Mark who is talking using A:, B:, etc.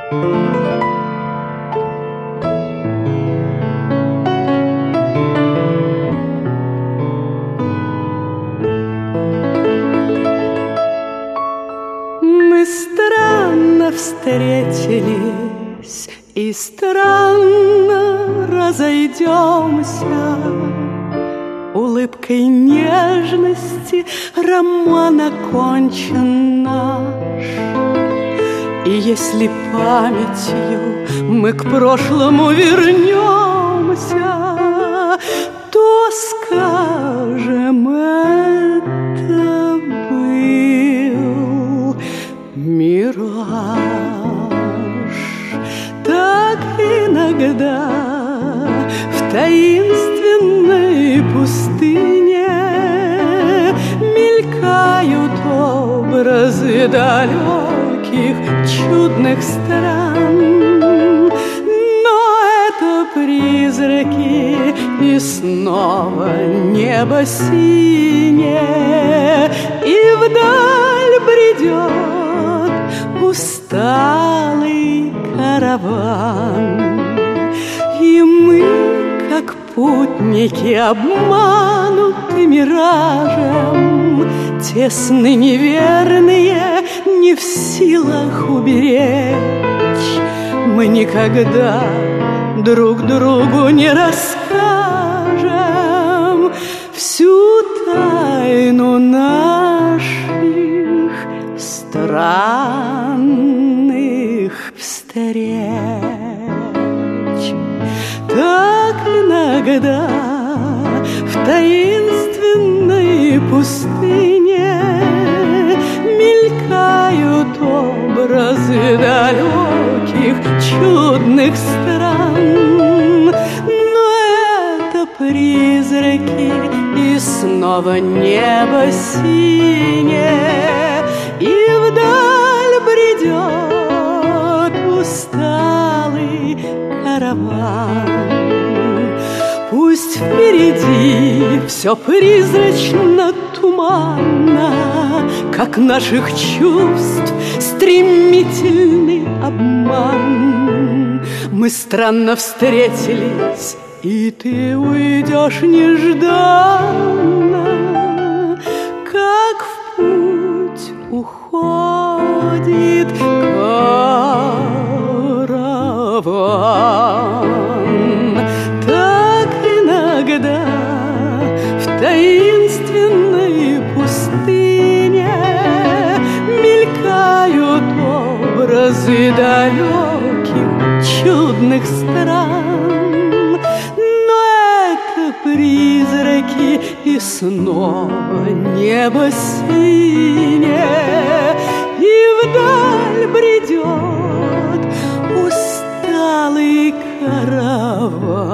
A: Мы странно встретились и странно разойдемся. Улыбкой нежности роман окончен наш. И если памятью мы к прошлому вернемся, то скажем, это был мираж. Так иногда в таинственной пустыне мелькают образы далеких чудных стран. Но это призраки, и снова небо синее, и вдаль бредет усталый караван. И мы, как путники, обмануты миражем, тесны, неверные, не в силах уберечь. Мы никогда друг другу не расскажем всю тайну наших странных встреч. Так иногда в таинственной пустыне мелькают образы далеких чудных стран. Но это призраки, и снова небо синее, и вдаль бредет усталый караван. Пусть впереди все призрачно, туманно, как наших чувств стремительный обман. Мы странно встретились, и ты уйдешь нежданно, как в путь уходит караван. Так иногда в таинственной пустыне мелькают образы далеких чудных стран. Но это призраки, и снова небо синее, и вдаль бредет усталый караван.